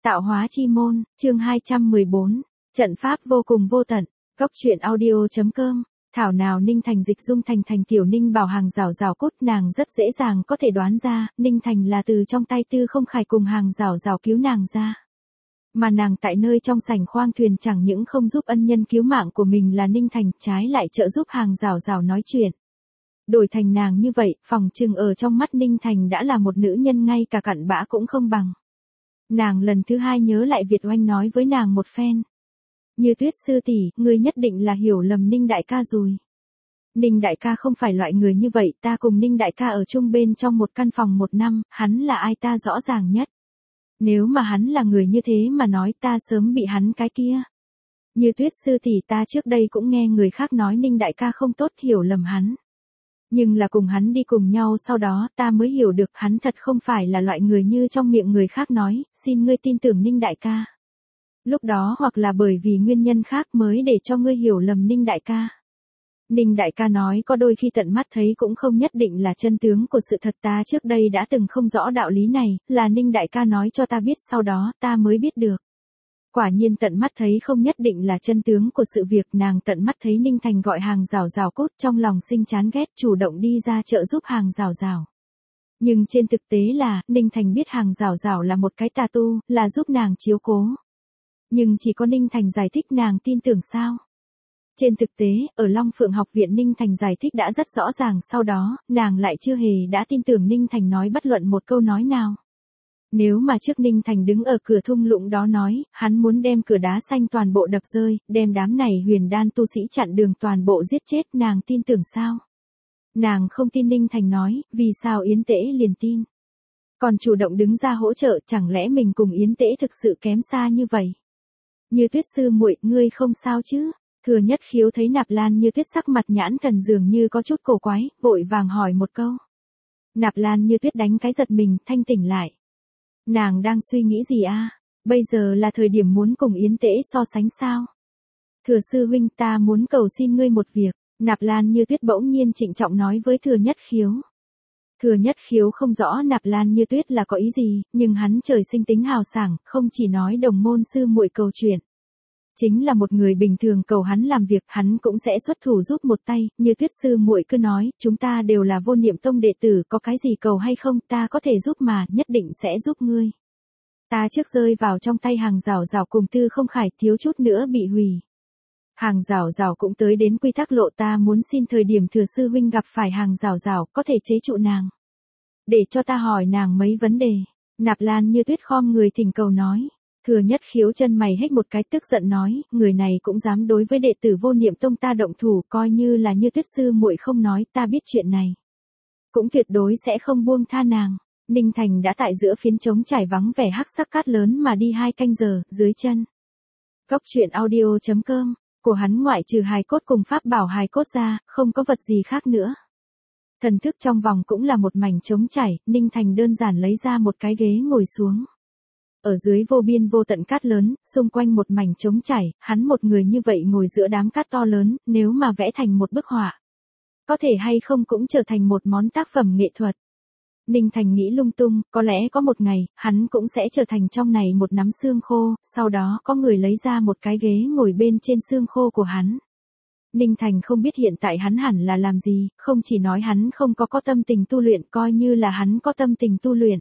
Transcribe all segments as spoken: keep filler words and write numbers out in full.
Tạo hóa chi môn, chương hai trăm mười bốn, trận pháp vô cùng vô tận, góc truyện audio.com, thảo nào Ninh Thành dịch dung thành thành tiểu Ninh bảo hàng rào rào cốt, nàng rất dễ dàng có thể đoán ra, Ninh Thành là từ trong tay Tư Không Khải cùng hàng rào rào cứu nàng ra. Mà nàng tại nơi trong sảnh khoang thuyền chẳng những không giúp ân nhân cứu mạng của mình là Ninh Thành, trái lại trợ giúp hàng rào rào nói chuyện. Đổi thành nàng như vậy, phòng trừng ở trong mắt Ninh Thành đã là một nữ nhân ngay cả cặn bã cũng không bằng. Nàng lần thứ hai nhớ lại Việt Oanh nói với nàng một phen. Như Tuyết sư tỷ, ngươi nhất định là hiểu lầm Ninh đại ca rồi. Ninh đại ca không phải loại người như vậy, ta cùng Ninh đại ca ở chung bên trong một căn phòng một năm, hắn là ai ta rõ ràng nhất. Nếu mà hắn là người như thế mà nói ta sớm bị hắn cái kia. Như Tuyết sư tỷ, ta trước đây cũng nghe người khác nói Ninh đại ca không tốt, hiểu lầm hắn. Nhưng là cùng hắn đi cùng nhau sau đó ta mới hiểu được hắn thật không phải là loại người như trong miệng người khác nói, xin ngươi tin tưởng Ninh đại ca. Lúc đó hoặc là bởi vì nguyên nhân khác mới để cho ngươi hiểu lầm Ninh đại ca. Ninh đại ca nói có đôi khi tận mắt thấy cũng không nhất định là chân tướng của sự thật, ta trước đây đã từng không rõ đạo lý này, là Ninh đại ca nói cho ta biết sau đó ta mới biết được. Quả nhiên tận mắt thấy không nhất định là chân tướng của sự việc, nàng tận mắt thấy Ninh Thành gọi hàng rào rào cốt, trong lòng sinh chán ghét, chủ động đi ra trợ giúp hàng rào rào. Nhưng trên thực tế là, Ninh Thành biết hàng rào rào là một cái tà tu, là giúp nàng chiếu cố. Nhưng chỉ có Ninh Thành giải thích, nàng tin tưởng sao? Trên thực tế, ở Long Phượng học viện Ninh Thành giải thích đã rất rõ ràng, sau đó, nàng lại chưa hề đã tin tưởng Ninh Thành nói bất luận một câu nói nào. Nếu mà trước Ninh Thành đứng ở cửa thung lũng đó nói, hắn muốn đem cửa đá xanh toàn bộ đập rơi, đem đám này huyền đan tu sĩ chặn đường toàn bộ giết chết, nàng tin tưởng sao? Nàng không tin. Ninh Thành nói, vì sao Yến Tễ liền tin? Còn chủ động đứng ra hỗ trợ, chẳng lẽ mình cùng Yến Tễ thực sự kém xa như vậy? Như Tuyết sư muội, ngươi không sao chứ? Thừa Nhất Khiếu thấy Nạp Lan Như Tuyết sắc mặt nhãn thần dường như có chút cổ quái, vội vàng hỏi một câu. Nạp Lan Như Tuyết đánh cái giật mình, thanh tỉnh lại. Nàng đang suy nghĩ gì a? À? Bây giờ là thời điểm muốn cùng Yến Tễ so sánh sao? Thừa sư huynh, ta muốn cầu xin ngươi một việc. Nạp Lan Như Tuyết bỗng nhiên trịnh trọng nói với Thừa Nhất Khiếu. Thừa Nhất Khiếu không rõ Nạp Lan Như Tuyết là có ý gì, nhưng hắn trời sinh tính hào sảng, không chỉ nói đồng môn sư muội cầu chuyện. Chính là một người bình thường cầu hắn làm việc, hắn cũng sẽ xuất thủ giúp một tay. Như Tuyết sư muội cứ nói, chúng ta đều là Vô Niệm Tông đệ tử, có cái gì cầu hay không, ta có thể giúp mà, nhất định sẽ giúp ngươi. Ta trước rơi vào trong tay hàng rào rào cùng Tư Không Khải, thiếu chút nữa bị hủy. Hàng rào rào cũng tới đến quy tắc lộ, ta muốn xin thời điểm Thừa sư huynh gặp phải hàng rào rào, có thể chế trụ nàng. Để cho ta hỏi nàng mấy vấn đề. Nạp Lan Như Tuyết khom người thỉnh cầu nói. Thừa Nhất Khiếu chân mày hếch một cái, tức giận nói, người này cũng dám đối với đệ tử Vô Niệm Tông ta động thủ, coi như là Như Tuyết sư muội không nói, ta biết chuyện này. Cũng tuyệt đối sẽ không buông tha nàng. Ninh Thành đã tại giữa phiến trống trải vắng vẻ hắc sắc cát lớn mà đi hai canh giờ, dưới chân. Góc truyện audio.com, của hắn ngoại trừ hài cốt cùng pháp bảo hài cốt ra, không có vật gì khác nữa. Thần thức trong vòng cũng là một mảnh trống trải, Ninh Thành đơn giản lấy ra một cái ghế ngồi xuống. Ở dưới vô biên vô tận cát lớn, xung quanh một mảnh trống trải, hắn một người như vậy ngồi giữa đám cát to lớn, nếu mà vẽ thành một bức họa, có thể hay không cũng trở thành một món tác phẩm nghệ thuật. Ninh Thành nghĩ lung tung, có lẽ có một ngày, hắn cũng sẽ trở thành trong này một nắm xương khô, sau đó có người lấy ra một cái ghế ngồi bên trên xương khô của hắn. Ninh Thành không biết hiện tại hắn hẳn là làm gì, không chỉ nói hắn không có có tâm tình tu luyện, coi như là hắn có tâm tình tu luyện.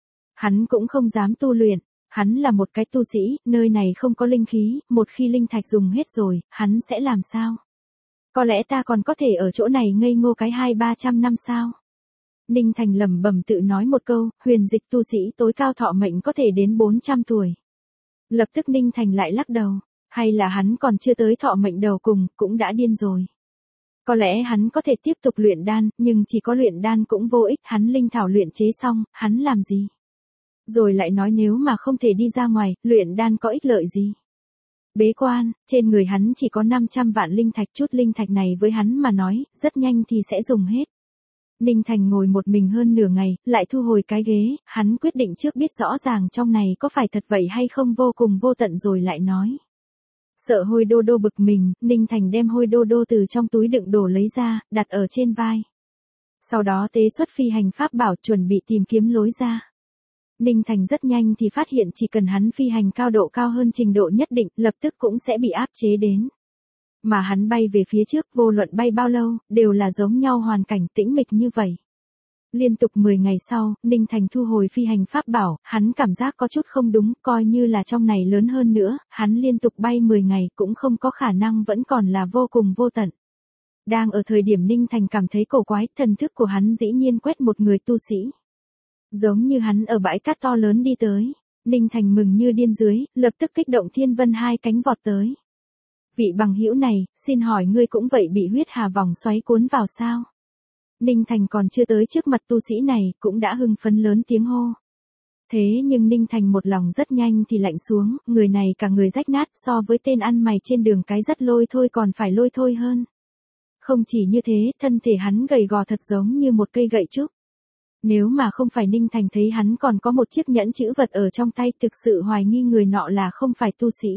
Hắn cũng không dám tu luyện. Hắn là một cái tu sĩ, nơi này không có linh khí, một khi linh thạch dùng hết rồi, hắn sẽ làm sao? Có lẽ ta còn có thể ở chỗ này ngây ngô cái hai ba trăm năm sao? Ninh Thành lẩm bẩm tự nói một câu, huyền dịch tu sĩ tối cao thọ mệnh có thể đến bốn trăm tuổi. Lập tức Ninh Thành lại lắc đầu, hay là hắn còn chưa tới thọ mệnh đầu cùng, cũng đã điên rồi. Có lẽ hắn có thể tiếp tục luyện đan, nhưng chỉ có luyện đan cũng vô ích, hắn linh thảo luyện chế xong, hắn làm gì? Rồi lại nói nếu mà không thể đi ra ngoài, luyện đan có ích lợi gì? Bế quan, trên người hắn chỉ có năm trăm vạn linh thạch, chút linh thạch này với hắn mà nói, rất nhanh thì sẽ dùng hết. Ninh Thành ngồi một mình hơn nửa ngày, lại thu hồi cái ghế, hắn quyết định trước biết rõ ràng trong này có phải thật vậy hay không vô cùng vô tận rồi lại nói. Sợ Hôi Đô Đô bực mình, Ninh Thành đem Hôi Đô Đô từ trong túi đựng đồ lấy ra, đặt ở trên vai. Sau đó tế xuất phi hành pháp bảo chuẩn bị tìm kiếm lối ra. Ninh Thành rất nhanh thì phát hiện chỉ cần hắn phi hành cao độ cao hơn trình độ nhất định, lập tức cũng sẽ bị áp chế đến. Mà hắn bay về phía trước, vô luận bay bao lâu, đều là giống nhau hoàn cảnh tĩnh mịch như vậy. Liên tục mười ngày sau, Ninh Thành thu hồi phi hành pháp bảo, hắn cảm giác có chút không đúng, coi như là trong này lớn hơn nữa, hắn liên tục bay mười ngày cũng không có khả năng vẫn còn là vô cùng vô tận. Đang ở thời điểm Ninh Thành cảm thấy cổ quái, thần thức của hắn dĩ nhiên quét một người tu sĩ. Giống như hắn ở bãi cát to lớn đi tới, Ninh Thành mừng như điên dưới, lập tức kích động thiên vân hai cánh vọt tới. Vị bằng hữu này, xin hỏi ngươi cũng vậy bị huyết hà vòng xoáy cuốn vào sao? Ninh Thành còn chưa tới trước mặt tu sĩ này, cũng đã hưng phấn lớn tiếng hô. Thế nhưng Ninh Thành một lòng rất nhanh thì lạnh xuống, người này cả người rách nát so với tên ăn mày trên đường cái rất lôi thôi còn phải lôi thôi hơn. Không chỉ như thế, thân thể hắn gầy gò thật giống như một cây gậy trúc. Nếu mà không phải Ninh Thành thấy hắn còn có một chiếc nhẫn chữ vật ở trong tay, thực sự hoài nghi người nọ là không phải tu sĩ.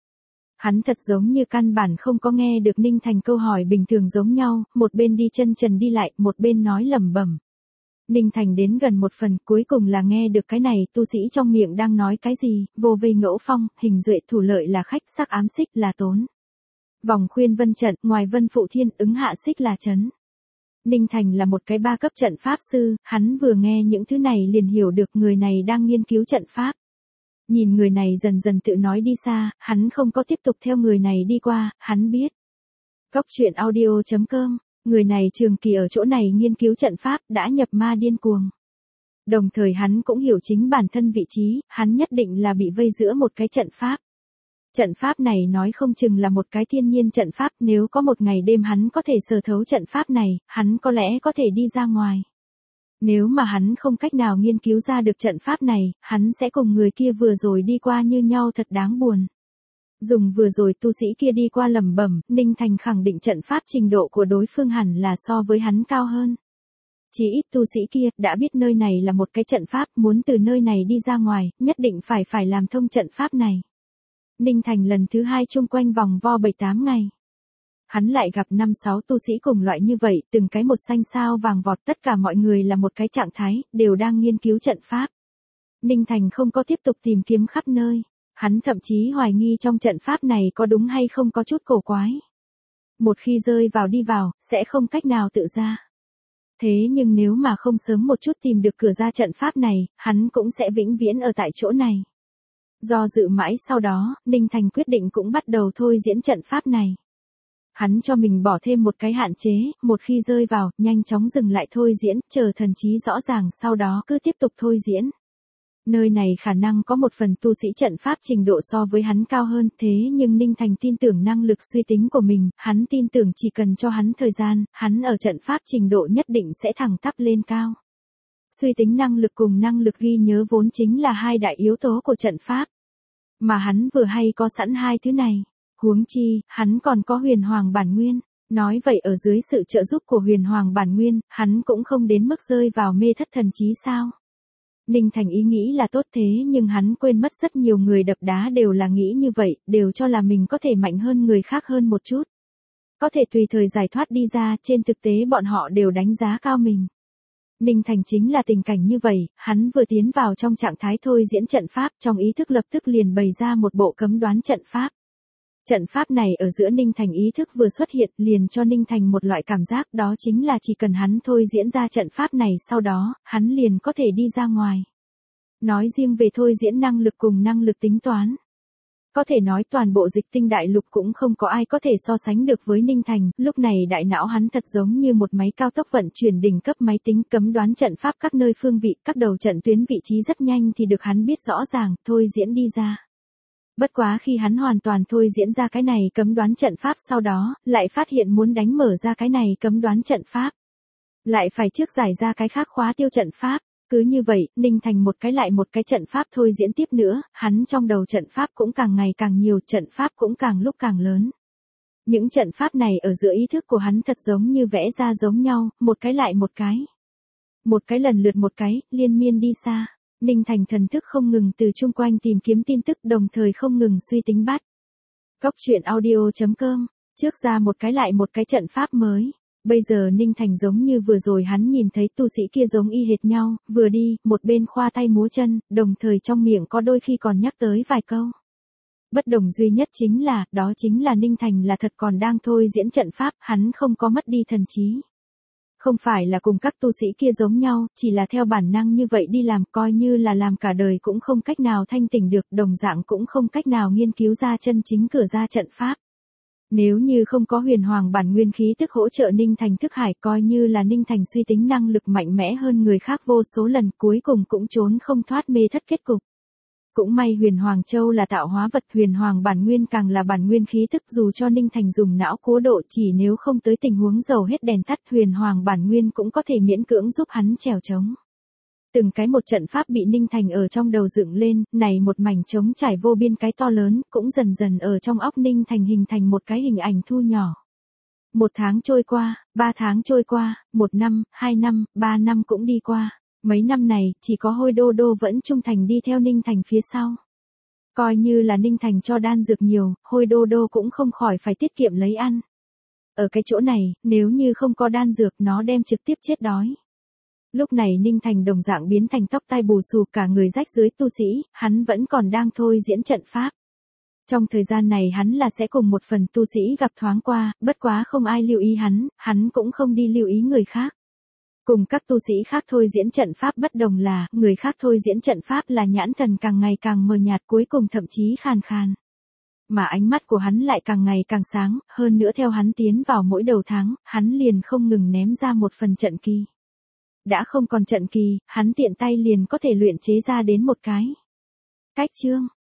Hắn thật giống như căn bản không có nghe được Ninh Thành câu hỏi bình thường giống nhau, một bên đi chân trần đi lại, một bên nói lẩm bẩm. Ninh Thành đến gần một phần, cuối cùng là nghe được cái này, tu sĩ trong miệng đang nói cái gì, vô vây ngẫu phong, hình duệ thủ lợi là khách, sắc ám xích là tốn. Vòng khuyên vân trận, ngoài vân phụ thiên, ứng hạ xích là trấn. Ninh Thành là một cái ba cấp trận pháp sư, hắn vừa nghe những thứ này liền hiểu được người này đang nghiên cứu trận pháp. Nhìn người này dần dần tự nói đi xa, hắn không có tiếp tục theo người này đi qua, hắn biết. Cốc truyện audio chấm com, người này trường kỳ ở chỗ này nghiên cứu trận pháp, đã nhập ma điên cuồng. Đồng thời hắn cũng hiểu chính bản thân vị trí, hắn nhất định là bị vây giữa một cái trận pháp. Trận pháp này nói không chừng là một cái thiên nhiên trận pháp, nếu có một ngày đêm hắn có thể sở thấu trận pháp này, hắn có lẽ có thể đi ra ngoài. Nếu mà hắn không cách nào nghiên cứu ra được trận pháp này, hắn sẽ cùng người kia vừa rồi đi qua như nhau, thật đáng buồn. Dùng vừa rồi tu sĩ kia đi qua lẩm bẩm, Ninh Thành khẳng định trận pháp trình độ của đối phương hẳn là so với hắn cao hơn. Chỉ ít tu sĩ kia đã biết nơi này là một cái trận pháp, muốn từ nơi này đi ra ngoài, nhất định phải phải làm thông trận pháp này. Ninh Thành lần thứ hai chung quanh vòng vo bảy tám ngày. Hắn lại gặp năm sáu tu sĩ cùng loại như vậy, từng cái một xanh sao vàng vọt, tất cả mọi người là một cái trạng thái, đều đang nghiên cứu trận pháp. Ninh Thành không có tiếp tục tìm kiếm khắp nơi, hắn thậm chí hoài nghi trong trận pháp này có đúng hay không có chút cổ quái. Một khi rơi vào đi vào, sẽ không cách nào tự ra. Thế nhưng nếu mà không sớm một chút tìm được cửa ra trận pháp này, hắn cũng sẽ vĩnh viễn ở tại chỗ này. Do dự mãi sau đó, Ninh Thành quyết định cũng bắt đầu thôi diễn trận pháp này. Hắn cho mình bỏ thêm một cái hạn chế, một khi rơi vào, nhanh chóng dừng lại thôi diễn, chờ thần trí rõ ràng sau đó cứ tiếp tục thôi diễn. Nơi này khả năng có một phần tu sĩ trận pháp trình độ so với hắn cao hơn, thế nhưng Ninh Thành tin tưởng năng lực suy tính của mình, hắn tin tưởng chỉ cần cho hắn thời gian, hắn ở trận pháp trình độ nhất định sẽ thẳng tắp lên cao. Suy tính năng lực cùng năng lực ghi nhớ vốn chính là hai đại yếu tố của trận pháp. Mà hắn vừa hay có sẵn hai thứ này. Huống chi, hắn còn có huyền hoàng bản nguyên. Nói vậy ở dưới sự trợ giúp của huyền hoàng bản nguyên, hắn cũng không đến mức rơi vào mê thất thần trí sao. Ninh Thành ý nghĩ là tốt thế nhưng hắn quên mất rất nhiều người đập đá đều là nghĩ như vậy, đều cho là mình có thể mạnh hơn người khác hơn một chút. Có thể tùy thời giải thoát đi ra, trên thực tế bọn họ đều đánh giá cao mình. Ninh Thành chính là tình cảnh như vậy, hắn vừa tiến vào trong trạng thái thôi diễn trận pháp, trong ý thức lập tức liền bày ra một bộ cấm đoán trận pháp. Trận pháp này ở giữa Ninh Thành ý thức vừa xuất hiện liền cho Ninh Thành một loại cảm giác, đó chính là chỉ cần hắn thôi diễn ra trận pháp này sau đó, hắn liền có thể đi ra ngoài. Nói riêng về thôi diễn năng lực cùng năng lực tính toán. Có thể nói toàn bộ dịch tinh đại lục cũng không có ai có thể so sánh được với Ninh Thành, lúc này đại não hắn thật giống như một máy cao tốc vận chuyển đỉnh cấp máy tính cấm đoán trận pháp các nơi phương vị, các đầu trận tuyến vị trí rất nhanh thì được hắn biết rõ ràng, thôi diễn đi ra. Bất quá khi hắn hoàn toàn thôi diễn ra cái này cấm đoán trận pháp sau đó, lại phát hiện muốn đánh mở ra cái này cấm đoán trận pháp. Lại phải trước giải ra cái khác khóa tiêu trận pháp. Cứ như vậy, Ninh Thành một cái lại một cái trận pháp thôi diễn tiếp nữa, hắn trong đầu trận pháp cũng càng ngày càng nhiều, trận pháp cũng càng lúc càng lớn. Những trận pháp này ở giữa ý thức của hắn thật giống như vẽ ra giống nhau, một cái lại một cái. Một cái lần lượt một cái, liên miên đi xa. Ninh Thành thần thức không ngừng từ chung quanh tìm kiếm tin tức, đồng thời không ngừng suy tính bắt. Cốc truyện audio chấm com, trước ra một cái lại một cái trận pháp mới. Bây giờ Ninh Thành giống như vừa rồi hắn nhìn thấy tu sĩ kia giống y hệt nhau, vừa đi, một bên khoa tay múa chân, đồng thời trong miệng có đôi khi còn nhắc tới vài câu. Bất đồng duy nhất chính là, đó chính là Ninh Thành là thật còn đang thôi diễn trận pháp, hắn không có mất đi thần trí. Không phải là cùng các tu sĩ kia giống nhau, chỉ là theo bản năng như vậy đi làm, coi như là làm cả đời cũng không cách nào thanh tỉnh được, đồng dạng cũng không cách nào nghiên cứu ra chân chính cửa ra trận pháp. Nếu như không có huyền hoàng bản nguyên khí tức hỗ trợ Ninh Thành thức hải, coi như là Ninh Thành suy tính năng lực mạnh mẽ hơn người khác vô số lần, cuối cùng cũng trốn không thoát mê thất kết cục. Cũng may huyền hoàng châu là tạo hóa vật, huyền hoàng bản nguyên càng là bản nguyên khí tức, dù cho Ninh Thành dùng não cố độ, chỉ nếu không tới tình huống dầu hết đèn tắt, huyền hoàng bản nguyên cũng có thể miễn cưỡng giúp hắn trèo trống. Từng cái một trận pháp bị Ninh Thành ở trong đầu dựng lên, này một mảnh trống trải vô biên cái to lớn, cũng dần dần ở trong óc Ninh Thành hình thành một cái hình ảnh thu nhỏ. Một tháng trôi qua, ba tháng trôi qua, một năm, hai năm, ba năm cũng đi qua. Mấy năm này, chỉ có Hôi Đô Đô vẫn trung thành đi theo Ninh Thành phía sau. Coi như là Ninh Thành cho đan dược nhiều, Hôi Đô Đô cũng không khỏi phải tiết kiệm lấy ăn. Ở cái chỗ này, nếu như không có đan dược nó đem trực tiếp chết đói. Lúc này Ninh Thành đồng dạng biến thành tóc tai bù xù, cả người rách dưới tu sĩ, hắn vẫn còn đang thôi diễn trận pháp. Trong thời gian này hắn là sẽ cùng một phần tu sĩ gặp thoáng qua, bất quá không ai lưu ý hắn, hắn cũng không đi lưu ý người khác. Cùng các tu sĩ khác thôi diễn trận pháp bất đồng là, người khác thôi diễn trận pháp là nhãn thần càng ngày càng mờ nhạt, cuối cùng thậm chí khàn khàn. Mà ánh mắt của hắn lại càng ngày càng sáng, hơn nữa theo hắn tiến vào mỗi đầu tháng, hắn liền không ngừng ném ra một phần trận kỳ. Đã không còn trận kỳ, hắn tiện tay liền có thể luyện chế ra đến một cái cách chương.